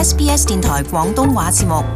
SBS 電台廣東話節目。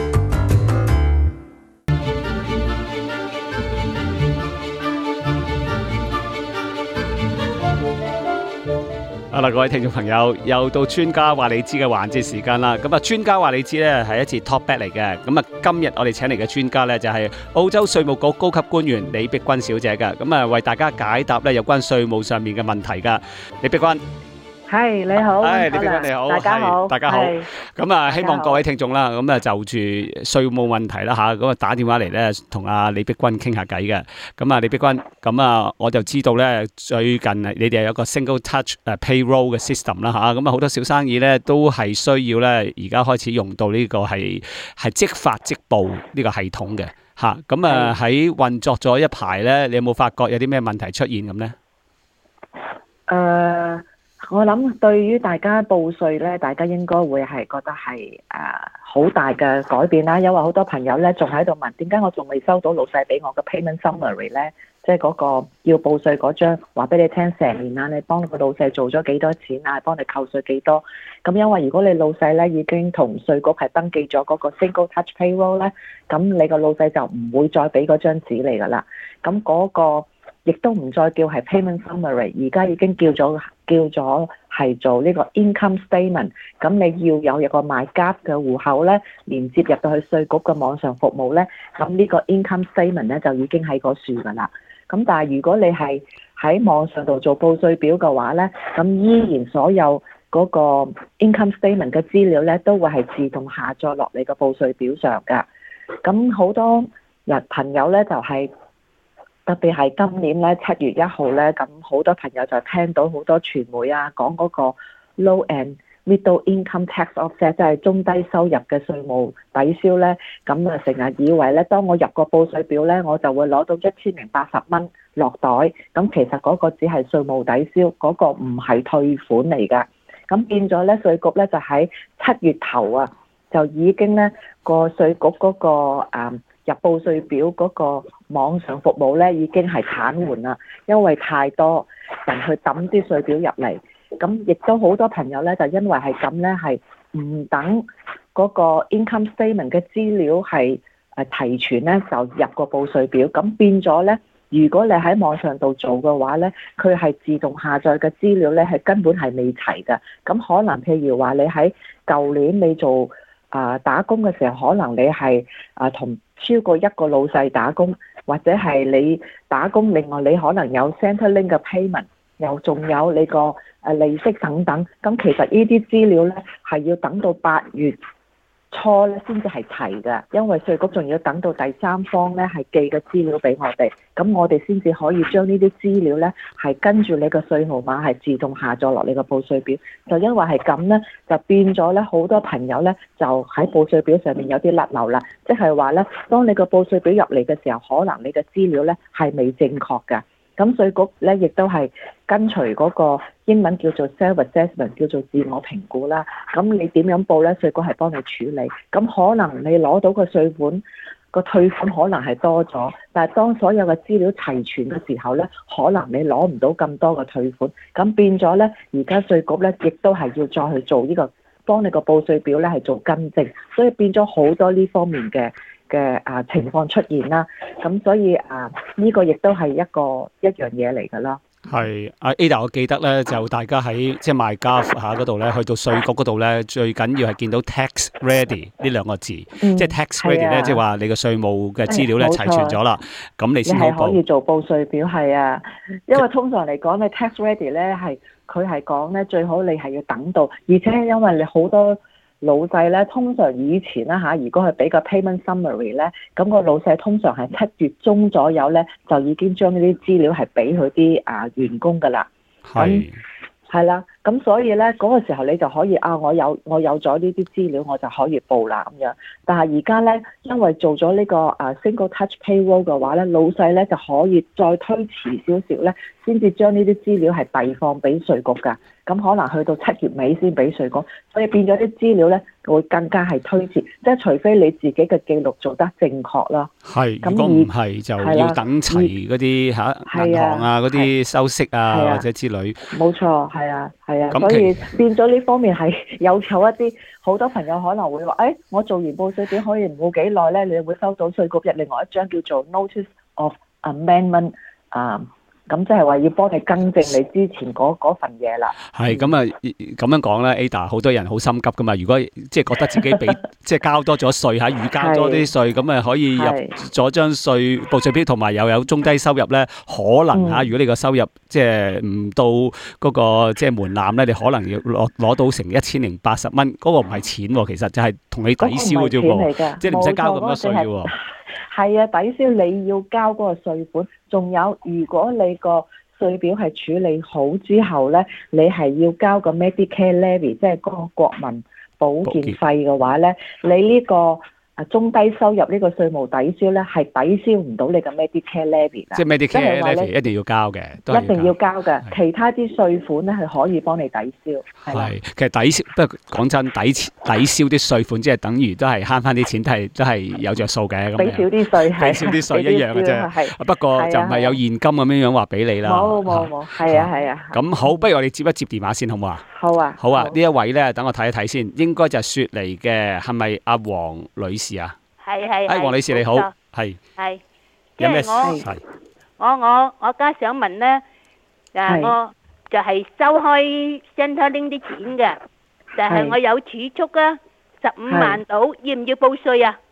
好啦，各位聽眾朋友，又到專家話你知嘅環節時間啦。咁啊，專家話你知咧係一節 talk back 嚟嘅。咁啊，今日我哋請嚟嘅專家咧就係澳洲稅務局高級官員李碧君小姐嘅。咁啊，為大家解答咧有關稅務上面嘅問題噶。李碧君， 係你好， 李碧君你好， 大家好， 大家好。咁啊，希望各位聽眾啦，咁啊就住稅務問題啦吓，咁啊打電話嚟咧同阿李碧君傾下偈嘅。咁啊，李碧君，咁啊我就知道咧最近你哋有個 Single Touch Payroll 嘅 system 啦吓，咁啊好多小生意咧都係需要咧而家開始用到呢個係即發即報呢個系統嘅吓。咁啊喺運作咗一排咧，你有冇發覺有啲咩問題出現咁咧？ 我諗對於大家報稅咧，大家應該會係覺得係好大嘅改變啦。因為好多朋友咧仲喺度問，點解我仲未收到老細俾我嘅 payment summary 咧？即係嗰個要報稅嗰張，話俾你聽成年啊，你幫個老細做咗幾多錢啊，幫你扣稅幾多？咁因為如果你老細咧已經同稅局係登記咗嗰個 Single Touch Payroll 咧，咁你個老細就唔會再俾嗰張紙嚟噶啦。咁嗰個亦都唔再叫係 payment summary， 而家已經叫咗係做呢個 income statement。咁你要有一個 MyGov 嘅戶口咧，連接入到去稅局嘅網上服務咧，咁呢個 income statement 咧就已經喺個樹噶啦。咁但係如果你係喺網上度做報稅表嘅話咧，咁依然所有嗰個 income statement 嘅資料咧都會係自動下載落你個報稅表上噶。咁好多人朋友咧就係特別係今年咧7月1號咧，咁好多朋友就聽到好多傳媒啊講嗰個 low and middle income tax offset， 即係中低收入嘅稅務抵消咧，咁啊成日以為咧，當我入個報稅表咧，我就會攞到1080蚊落袋，咁其實嗰個只係稅務抵消，嗰個唔係退款嚟㗎。咁變咗咧，稅局咧就喺7月頭啊，就已經咧個稅局嗰個入報稅表嗰個網上服務咧已經係癱瘓啦，因為太多人去抌啲稅表入嚟，咁亦都好多朋友咧就因為係咁咧，係唔等嗰個 income statement 嘅資料係提存咧，就入個報稅表，咁變咗咧，如果你喺網上度做嘅話咧，佢係自動下載嘅資料咧係根本係未齊嘅，咁可能譬如話你喺舊年你做打工嘅時候，可能你係同超過一個老細打工，或者係你打工，另外你可能有 Centrelink 嘅 payment， 又仲有你個利息等等。咁其實呢啲資料咧係要等到8月初咧先至係齊嘅，因為稅局仲要等到第三方咧係寄嘅資料俾我哋，咁我哋先至可以將呢啲資料咧係跟住你個稅號碼係自動下載落你個報稅表。就因為係咁咧，就變咗咧好多朋友咧就喺報稅表上面有啲甩漏啦，即係話咧，當你個報稅表入嚟嘅時候，可能你嘅資料咧係未正確嘅。咁稅局咧亦都係跟隨嗰個英文叫做 self-assessment， 叫做自我評估啦。咁你點樣報咧？稅局係幫你處理。咁可能你攞到個稅款個退款可能係多咗，但係當所有嘅資料齊全嘅時候咧，可能你攞唔到咁多嘅退款。咁變咗咧，而家稅局咧亦都係要再去做呢個幫你個報稅表咧係做更正，所以變咗好多呢方面嘅情況出現啦，咁所以呢個亦都係一樣嘢嚟㗎啦。 係Ada，我記得咧就大家喺即係 MyGov 下嗰度咧，去到稅局嗰度咧，最緊要係見到 tax ready 呢兩個字，即係 tax ready 咧，即係話你個稅務嘅資料咧齊全咗啦，咁你先可以報。你係可以做報稅表，係啊，因為通常嚟講你 tax ready 咧佢係講咧最好你係要等到，而且因為你好多老細咧，通常以前啦嚇，如果係俾個 payment summary 咧，咁個老細通常係7月中左右咧，就已經將呢啲資料係俾佢啲員工噶啦。係啦，咁所以咧嗰個時候你就可以我有咗呢啲資料，我就可以報啦咁樣。但係而家咧，因為做咗呢個Single Touch Payroll 嘅話咧，老細咧就可以再推遲少少咧，先至將呢啲資料係遞放俾稅局㗎。咁可能去到7月尾先俾稅局，所以變咗啲資料咧會更加係推遲，即係除非你自己嘅記錄做得正確啦。 係，如果唔係就要等齊嗰啲銀行嗰啲收息或者之類。 冇錯，係啊， 係啊， 咁所以變咗呢方面係有一啲好多朋友可能會話，我做完報稅表可以冇幾耐咧，你會收到稅局另外一張叫做 Notice of Amendment 咁即係話要幫你更正你之前嗰份嘢啦。 係咁啊，咁樣講啦 Ada 好多人好心急噶嘛。如果即係覺得自己俾即係交多咗稅嚇，預交多啲稅，咁啊可以入咗張報稅表，同埋又有中低收入咧，可能嚇，如果你個收入即係唔到嗰個即係門檻咧，你可能要攞到成1080蚊，嗰個唔係錢喎，其實就係同你抵消嘅啫喎，即係你唔使交咁多稅嘅喎。 係啊，抵消你要交嗰個稅款，仲有如果你個稅表係處理好之後咧，你係要交個 Medicare Levy，即係嗰個國民保健費嘅話咧，你呢個中低收入呢個稅務抵消咧，係抵消唔到你嘅 Medicare Levy 㗎。 即係 Medicare Levy 一定要交嘅， 一定要交嘅。其他啲稅款咧係可以幫你抵消。 係，其實抵消不過講真，抵消啲稅款，即係等於都係慳翻啲錢，都係有着數嘅。咁俾少啲稅， 俾少啲稅一樣嘅啫。不過就唔係有現金咁樣話俾你啦。 冇，係啊。 咁好，不如我哋接一接電話先，好唔好啊？好啊，呢一位咧，等我睇一睇先，應該就係雪梨嘅，係咪阿黃女士啊？係。黃女士你好，係。有咩事？ 我家想問咧，我就係收開 Centrelink 啲錢嘅，但係我有儲蓄啊，15萬到，要唔要報稅啊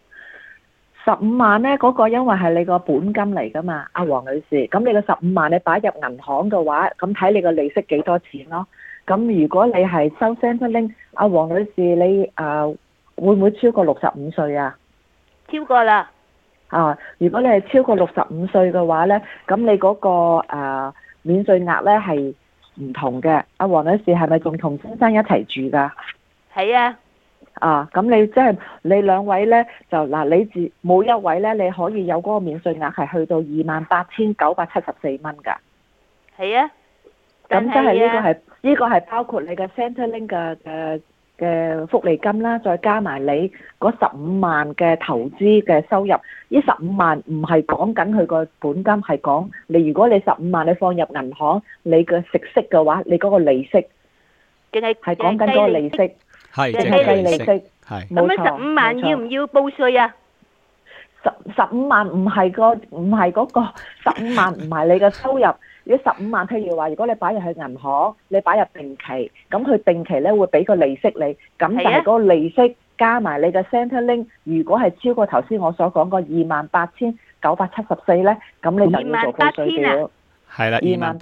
？15萬咧，嗰個因為係你個本金嚟噶嘛，阿黃女士。咁你個15萬你擺入銀行嘅話，咁睇你個利息幾多錢咯。咁如果你係收 Centrelink，阿黃女士你會唔會超過65歲啊？ 超過啦。 如果你係超過65歲嘅話咧，咁你嗰個免稅額咧係唔同嘅。阿黃女士係咪仲同先生一齊住㗎？ 係啊。 咁你即係你兩位咧就嗱，你每一位咧你可以有嗰個免稅額係去到28,974蚊㗎。 係啊。 咁即係呢個係包括你嘅 Centrelink 嘅福利金啦，再加埋你嗰15萬嘅投資嘅收入。呢15萬唔係講緊佢個本金，係講你如果你15萬你放入銀行，你嘅食息嘅話，你嗰個利息，係講緊嗰個利息， 係計利息， 係冇錯。咁15萬要唔要報稅啊 ？15萬唔係嗰個15萬唔係你嘅收入。如果15萬，譬如話，如果你擺入去銀行，你擺入定期，咁佢定期咧會俾個利息你，咁但係嗰個利息加埋你嘅 Centrelink，如果係超過頭先我所講個28,974咧，咁你就要做報稅表。 係啦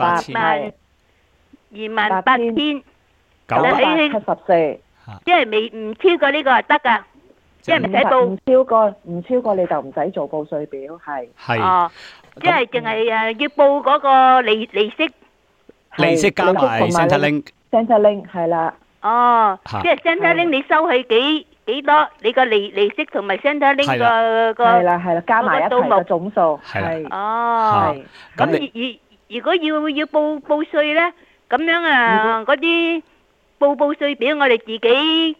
，28,974， 即係唔超過呢個就得㗎，即係唔使報。 唔超過你就唔使做報稅表，係。 係。即係淨係要報嗰個利息， 利息加埋 Centrelink 係啦。 即係 Centrelink 你收佢幾多？你個利息同埋 Centrelink 個係啦，加埋一齊嘅總數係。 咁如果要報稅咧，咁樣嗰啲報稅表我哋自己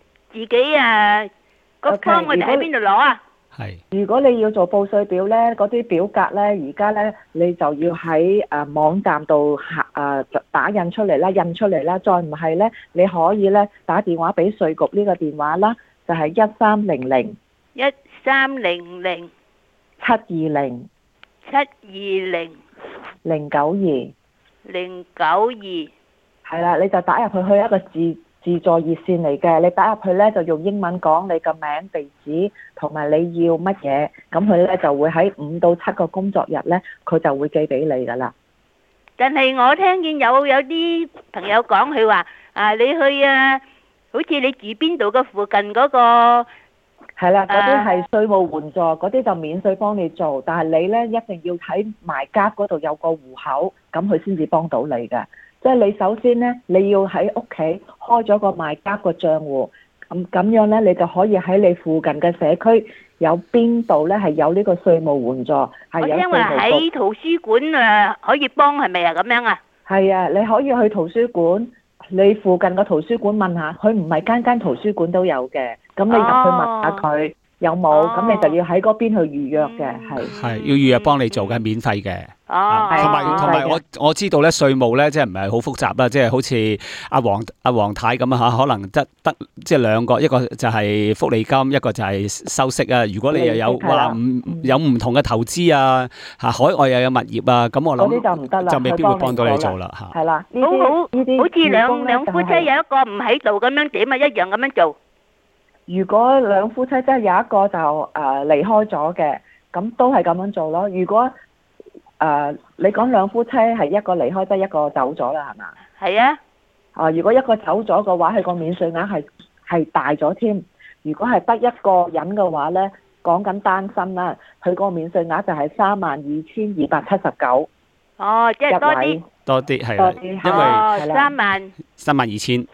個方我哋喺邊度攞啊？ 如果你要做報稅表咧，嗰啲表格咧，而家咧你就要喺網站度打印出嚟啦，再唔係咧，你可以咧打電話俾稅局呢個電話啦，就係1300 720 092，係啦，你就打入去一個自助熱線嚟嘅，你打入去咧就用英文講你個名、地址同埋你要乜嘢，咁佢咧就會喺5到7個工作日咧，佢就會寄俾你噶啦。 但係我聽見有啲朋友講，佢話你去好似你住邊度嘅附近嗰個係啦，嗰啲係稅務援助，嗰啲就免稅幫你做，但係你咧一定要喺MyGov嗰度有個戶口，咁佢先至幫到你嘅。即係你首先咧，你要喺屋企開咗個MyGov個賬戶，咁樣咧，你就可以喺你附近嘅社區有邊度咧係有呢個稅務援助，係有稅務局。我因為喺圖書館可以幫，係咪啊？咁樣啊？ 係啊，你可以去圖書館，你附近個圖書館問下，佢唔係間圖書館都有嘅，咁你入去問下佢有冇，咁你就要喺嗰邊去預約嘅，係要預約幫你做嘅，免費嘅。 哦， 同埋我知道咧，稅務咧即係唔係好複雜啦，即係好似阿黃太咁啊嚇，可能得即係兩個，一個就係福利金，一個就係收息啊。如果你又有話有唔同嘅投資啊嚇，海外又有物業啊，咁我諗嗰啲就唔得啦， 就未必會幫到你做啦嚇。 係啦， 好似兩夫妻有一個唔喺度咁樣點啊，一樣咁樣做。 如果兩夫妻即係有一個就離開咗嘅，咁都係咁樣做咯。如果你講兩夫妻係一個離開，得一個走咗啦，係嘛？ 係啊。 如果一個走咗嘅話，佢個免稅額係大咗添。如果係得一個人嘅話咧，講緊單身啦，佢個免稅額就係32,279。 哦，即係多啲係啦，因為 32,000。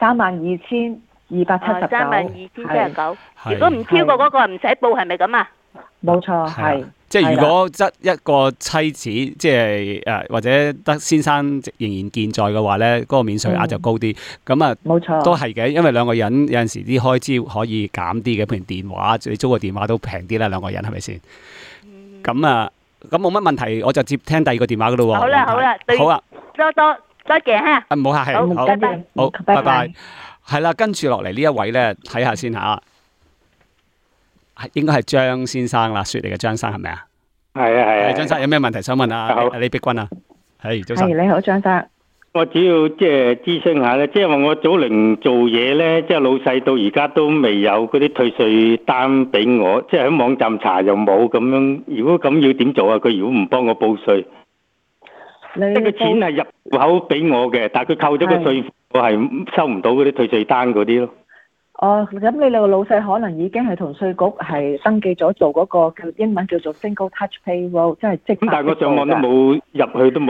32,279。 如果唔超過嗰個唔使報，係咪咁啊？ 冇錯，係。 即係如果得一個妻子，即係或者得先生仍然健在嘅話咧，嗰個免稅額就高啲。咁啊， 冇錯， 都係嘅，因為兩個人有陣時啲開支可以減啲嘅，譬如電話，你租個電話都平啲啦，兩個人係咪先？咁啊，咁冇乜問題，我就接聽第二個電話噶咯喎。 好啦，好啦，多謝嚇。 唔好客氣，好， 拜拜。 好，拜拜。係啦，跟住落嚟呢一位咧，睇下先嚇。應該係張先生啦，雪梨嘅張生係咪啊？係張生有咩問題想問啊？李碧君啊，係早晨。 你好，張生。 我主要即係諮詢下咧，即係話我早年做嘢咧，即係老細到而家都未有嗰啲退稅單俾我，即係喺網站查又冇咁樣。如果咁要點做啊？佢如果唔幫我報稅，即係個錢係入戶口俾我嘅，但係佢扣咗個稅，我係收唔到嗰啲退稅單嗰啲咯。 哦，咁你個老細可能已經係同稅局係登記咗做嗰個叫英文叫做 Single Touch Payroll， 即係即。咁但係我上網都冇入去，都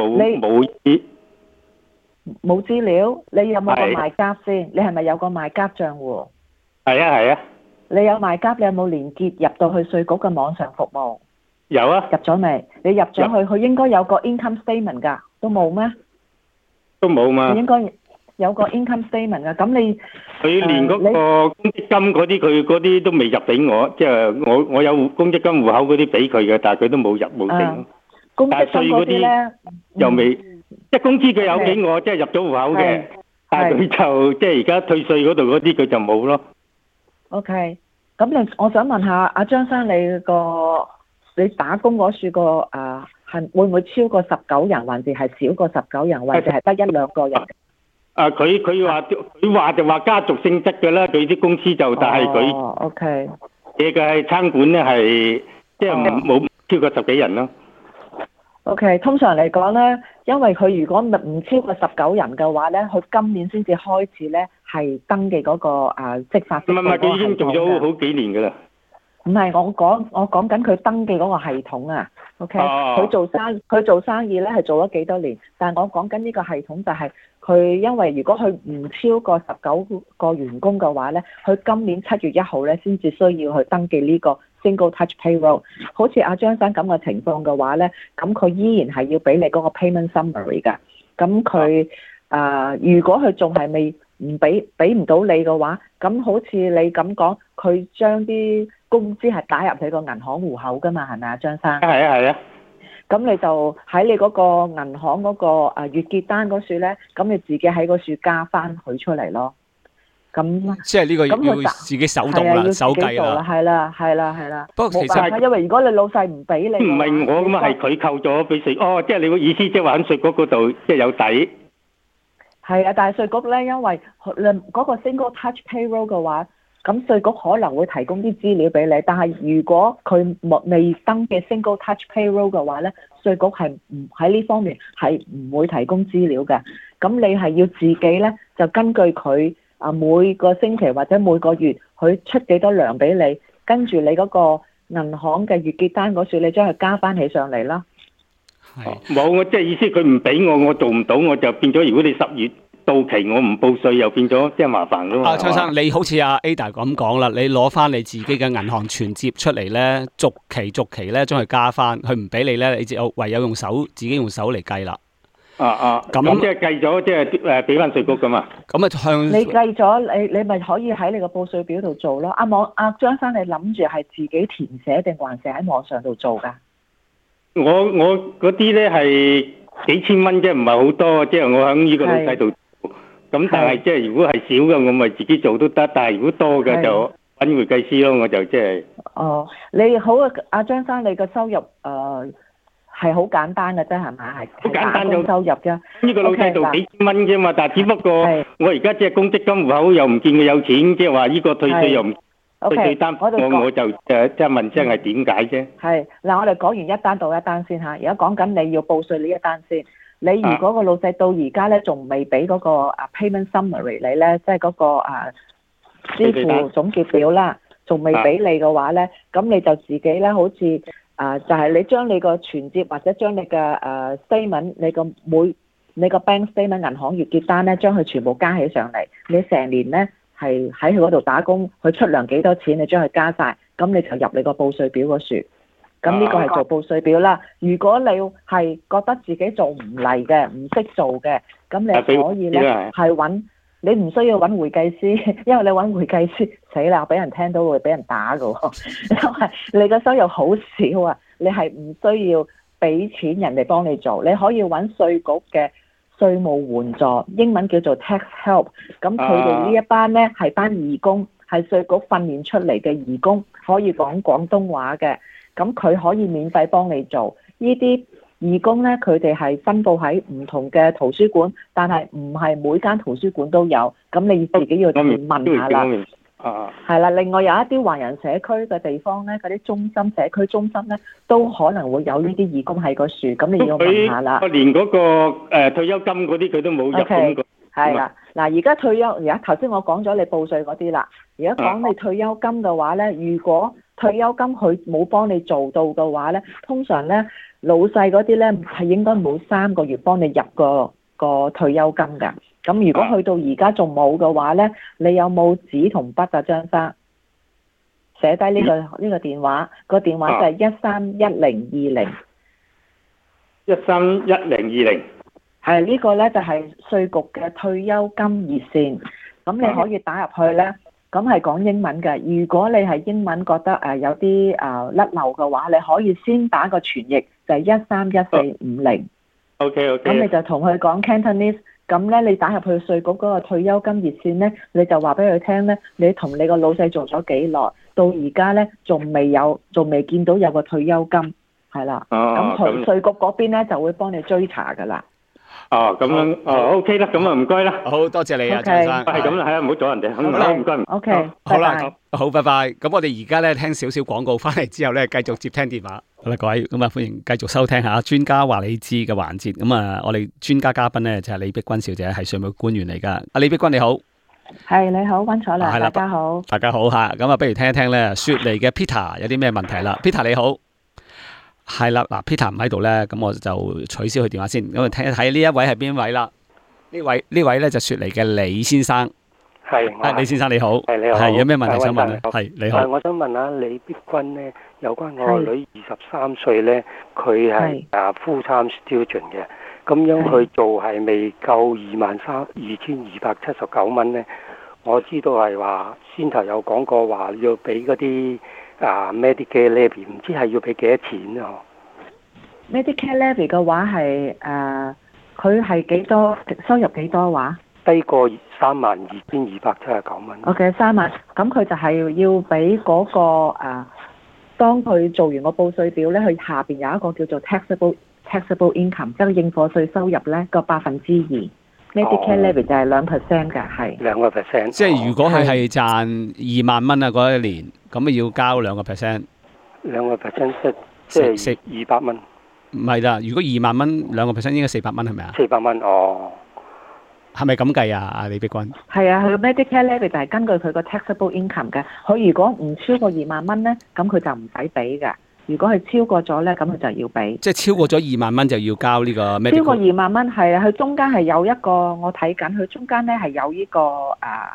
冇資料。你有冇個賣家先？你係咪有個賣家賬戶？ 係啊。 你有賣家，你有冇連結入到去稅局嘅網上服務？ 有啊。 入咗未？你入咗去，佢應該有個 income statement 㗎，都冇咩？ 都冇嘛。 應該有個 income statement 㗎，咁你佢連嗰個公積金嗰啲，佢嗰啲都未入俾我，即係我有公積金戶口嗰啲俾佢嘅，但係佢都冇入冇整。但係稅嗰啲咧又未，即係工資佢有俾我，即係入咗戶口嘅，但係佢就即係而家退稅嗰度嗰啲佢就冇咯。 OK，咁我想問下阿張生，你打工嗰處個係會唔會超過19人，還是係少過19人，或者係得一兩個人？佢話就話家族性質嘅啦，佢啲公司就但係佢 ，OK， 嘢嘅餐館咧係即係冇超過10幾人咯。 OK，通常嚟講咧，因為佢如果唔超過19人嘅話咧，佢今年先至開始咧係登記嗰個執法。 唔係，佢已經做咗好幾年㗎啦。 唔係，我講緊佢登記嗰個系統啊。OK，佢做生意咧係做咗幾多年，但係我講緊呢個系統就係佢因為如果佢唔超過19個員工嘅話咧，佢今年7月1號咧先至需要去登記呢個 Single Touch Payroll。好似阿張生咁嘅情況嘅話咧，咁佢依然係要俾你嗰個 payment summary 㗎。咁佢如果佢仲係未唔俾唔到你嘅話，咁好似你咁講，佢將啲工資係打入你個銀行戶口㗎嘛，係咪啊，張生？ 係啊。 咁你就喺你嗰個銀行嗰個月結單嗰處咧，咁你自己喺嗰處加翻佢出嚟咯。咁即係呢個要自己手動啦，手計啦。 係啦。 不過其實因為如果你老細唔俾你， 唔係我咁啊，係佢扣咗俾稅。哦，即係你個意思即係話喺稅局嗰度即係有底。 係啊，但係稅局咧，因為嗰個 Single Touch Payroll 嘅話，咁稅局可能會提供啲資料俾你，但係如果佢未登記 Single Touch Payroll 嘅話咧，稅局係唔喺呢方面係唔會提供資料嘅。咁你係要自己咧，就根據佢每個星期或者每個月佢出幾多糧俾你，跟住你嗰個銀行嘅月結單嗰處，你將佢加翻起上嚟啦。 冇，我即係意思佢唔俾我做唔到，我就變咗。如果你10月到期我唔報稅，又變咗即係麻煩咯。 張生，你好似阿 Ada 咁講啦，你攞翻你自己嘅銀行存摺出嚟咧，逐期咧將佢加翻，佢唔俾你咧，你就唯有自己用手嚟計啦。 咁即係計咗，即係俾翻稅局噶嘛。咁你計咗，你咪可以喺你個報稅表度做咯。阿張生，你諗住係自己填寫定還是喺網上度做噶？ 我嗰啲咧係幾千蚊啫，唔係好多，即係我喺呢個老細度做。咁但係即係如果係少嘅，我咪自己做都得。但係如果多嘅就揾會計師咯，我就即係。 哦，你好啊，阿張生，你個收入係好簡單嘅啫，係咪？係好簡單嘅收入啫。 呢個老細度幾千蚊啫嘛，但係只不過我而家即係公積金戶口又唔見佢有錢，即係話呢個退稅又唔退稅單，我就即係問聲係點解啫？係嗱，我哋講完一單到一單先嚇，而家講緊你要報稅呢一單先。你如果個老細到而家咧仲未俾嗰個payment summary 你咧，即係嗰個支付總結表啦，仲未俾你嘅話咧，咁你就自己咧好似就係你將你個存摺或者將你嘅statement，你個 bank statement 銀行月結單咧，將佢全部加起上嚟，你成年咧係喺佢嗰度打工，佢出糧幾多錢，你將佢加晒，咁你就入你個報稅表嗰處。咁呢個係做報稅表啦。如果你係覺得自己做唔嚟嘅，唔識做嘅，咁你可以咧係揾，你唔需要揾會計師，因為你揾會計師死啦，俾人聽到會俾人打㗎喎。因為你嘅收入好少啊，你係唔需要俾錢人哋幫你做，你可以揾稅局嘅稅務援助，英文叫做 tax help。咁佢哋呢一班咧係班義工，係稅局訓練出嚟嘅義工，可以講廣東話嘅。咁佢可以免費幫你做呢啲義工咧，佢哋係分佈喺唔同嘅圖書館，但係唔係每間圖書館都有。咁你自己要問下啦。係啦，另外有一啲華人社區嘅地方咧，嗰啲中心社區中心咧，都可能會有呢啲義工喺個樹。咁你要問下啦。 連嗰個退休金嗰啲佢都冇入咁個。 係啦，嗱，而家退休，而家頭先我講咗你報稅嗰啲啦，而家講你退休金嘅話咧，如果退休金佢冇幫你做到嘅話咧，通常咧老細嗰啲咧係應該每3個月幫你入個退休金㗎。咁如果去到而家仲冇嘅話咧，你有冇紙同筆啊，張生？寫低呢個電話，個電話就係131020。 131020。 係呢個咧就係稅局嘅退休金熱線，咁你可以打入去咧。咁係講英文嘅，如果你係英文覺得有啲甩漏嘅話，你可以先打個傳譯，就係131450。OK。咁你就同佢講 Cantonese， 咁咧你打入去稅局嗰個退休金熱線咧，你就話俾佢聽咧，你同你個老細做咗幾耐，到而家咧仲未見到有個退休金，係啦。咁稅局嗰邊咧就會幫你追查㗎啦。 咁樣OK 啦，咁啊唔該啦， 好多謝你啊，張生， 係咁啦，係啊，唔好阻人哋，好唔該 ，OK， 好啦，好，拜拜。咁我哋而家咧聽少少廣告，翻嚟之後咧繼續接聽電話。好啦，各位，咁啊歡迎繼續收聽下專家話你知嘅環節。咁啊，我哋專家嘉賓咧就係李碧君小姐，係稅務官員嚟噶。阿李碧君你好， 係你好，溫楚良，大家好， 大家好吓。咁啊，不如聽一聽咧雪梨嘅 Peter 有啲咩問題啦。Peter 你好。係啦，嗱 Peter 唔喺度咧，咁我就取消佢電話先。咁啊睇一睇呢一位係邊位啦？呢位咧就雪梨嘅李先生。 係， 李先生你好。 係你好。 係有咩問題想問咧？係你好。 我想問下李碧君咧，有關我女23歲咧，佢係full time student 嘅，咁樣佢做係未夠22,279蚊咧。我知道係話先頭有講過話要俾嗰啲。Medicare levy 唔知係要俾幾多錢啊 ？Medicare levy 嘅話係佢係幾多收入幾多話？ 低過32,279蚊。 OK， 3萬，咁佢就係要俾嗰個當佢做完個報稅表咧，佢下邊有一個叫做 taxable income， 即係應課稅收入咧個2%。Medicare levy 就係2% 㗎，係 2%。 即係如果佢係賺2萬蚊啊嗰一年，咁啊要交2%。 2%即係200蚊。 唔係啦，如果2萬蚊2%應該400蚊係咪啊 ？400蚊哦。 係咪咁計啊？阿李碧君。 係啊，佢 Medicare levy 就係根據佢個 taxable income 嘅。佢如果唔超過2萬蚊咧，咁佢就唔使俾嘅。如果係超過咗咧，咁佢就要俾。即係超過咗2萬蚊就要交呢個 Medicare。 超過2萬蚊係啊，佢中間係有一個我睇緊，佢中間咧係有呢個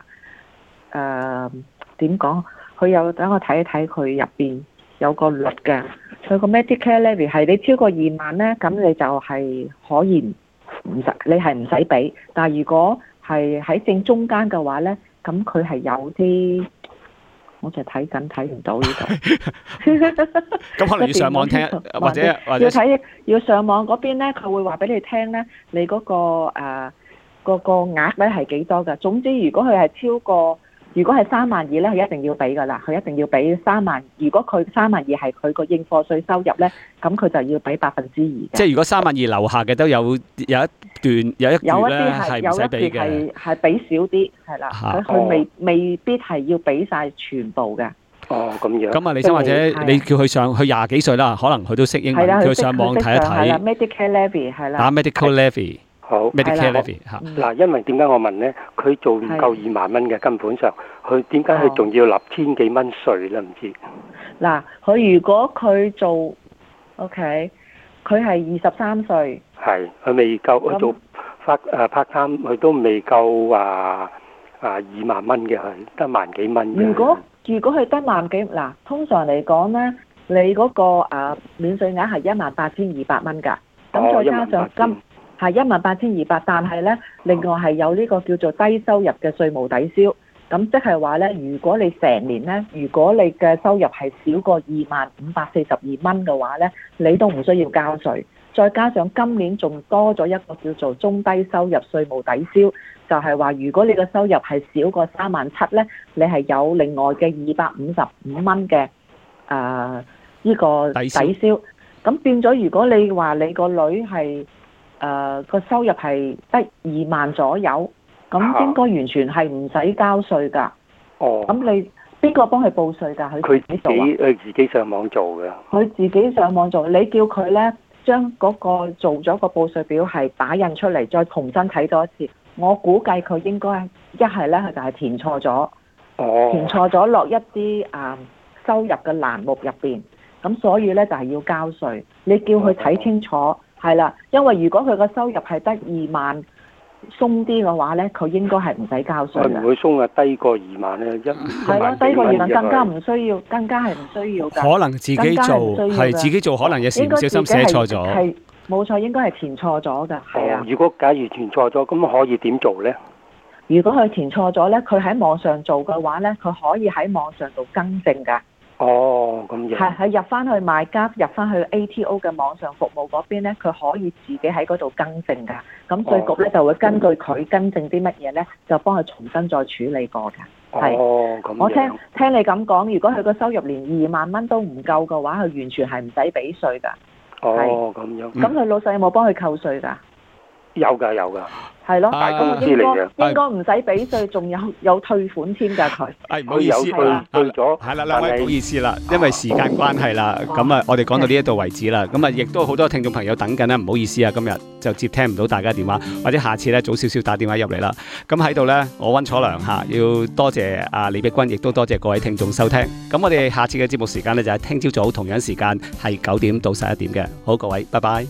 點講？佢有等我睇一睇，佢入邊有個率嘅。佢個 Medicare levy 係你超過2萬咧，咁你就係可以唔使，你係唔使俾。但係如果係喺正中間嘅話咧，咁佢係有啲。 我就睇緊睇唔到呢度。 咁可能要上網聽，或者要上網嗰邊咧，佢會話俾你聽咧，你嗰個額咧係幾多㗎？總之，如果佢係超過，如果係32000咧，佢一定要俾㗎啦，佢一定要俾32000。如果佢32000係佢個應課稅收入咧，咁佢就要俾2%。即係如果32000樓下嘅都有一段有一段咧係唔使俾嘅， 係俾少啲，係啦，佢未必係要俾晒全部嘅。 哦，咁樣。 咁啊，李生或者你叫佢上去20幾歲啦，可能佢都識英文，叫佢上網睇一睇。 係啦 ，Medicare Levy 係啦。 打 Medical Levy。 好 Medicare Levy 嚇。 嗱，因為點解我問咧？佢做唔夠2萬蚊嘅，根本上佢點解佢仲要納1000幾蚊稅咧？唔知。 嗱，佢如果佢做 OK， 佢係23歲。係， 佢未夠，佢做part time，佢都未夠2萬蚊嘅，佢得萬幾蚊。 如果佢得萬幾，嗱，通常嚟講咧，你嗰個免稅額係18200蚊㗎，咁再加上係18200，但係咧，另外係有呢個叫做低收入嘅稅務抵消，咁即係話咧，如果你成年咧，如果你嘅收入係少過20542蚊嘅話咧，你都唔需要交稅。再加上今年仲多咗一個叫做中低收入稅務抵消，就係話如果你嘅收入係少過37000咧，你係有另外嘅255蚊嘅呢個抵消。咁變咗，如果你話你個女係個收入係得2萬左右，咁應該完全係唔使交稅㗎。哦。咁你邊個幫佢報稅㗎？佢自己上網做嘅。 佢自己上網做，你叫佢咧將嗰個做咗個報稅表係打印出嚟，再重新睇多一次。我估計佢應該一係咧，佢就係填錯咗，填錯咗落一啲收入嘅欄目入邊，咁所以咧就係要交稅。你叫佢睇清楚。係啦，因為如果佢個收入係得2萬鬆啲嘅話咧，佢應該係唔使交稅嘅。 佢唔會鬆啊，低過2萬咧， 係咯，低過2萬更加唔需要，更加係唔需要㗎。 可能自己做係自己做，可能有時唔小心寫錯咗。 係冇錯，應該係填錯咗㗎。係啊。 如果假如填錯咗，咁可以點做咧？ 如果佢填錯咗咧，佢喺網上做嘅話咧，佢可以喺網上度更正㗎。 哦，咁樣係入翻去MyGov，入翻去 ATO 嘅網上服務嗰邊咧，佢可以自己喺嗰度更正㗎。咁稅局咧就會根據佢更正啲乜嘢咧，就幫佢重新再處理過㗎。係。 哦，咁樣。 我聽你咁講，如果佢個收入連2萬蚊都唔夠嘅話，佢完全係唔使俾稅㗎。 哦，咁樣。 咁佢老細有冇幫佢扣稅㗎？ 有㗎。 係咯， 大公司嚟嘅， 應該唔使俾稅，仲有退款添㗎佢。 唔好意思啦， 退咗。 係啦，兩位唔好意思啦，因為時間關係啦，咁啊，我哋講到呢一度為止啦。咁啊，亦都好多聽眾朋友等緊啦，唔好意思啊，今日就接聽唔到大家電話，或者下次咧早少少打電話入嚟啦。咁喺度咧，我溫楚良要多謝阿李碧君，亦都多謝各位聽眾收聽。咁我哋下次嘅節目時間咧就係聽朝早同樣時間係9點到11點嘅。好，各位，拜拜。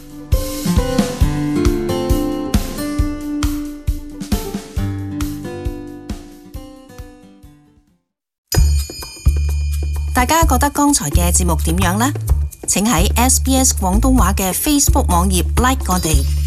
大家覺得剛才嘅節目點樣呢？請喺SBS 廣東話嘅 Facebook 網頁 like 我哋。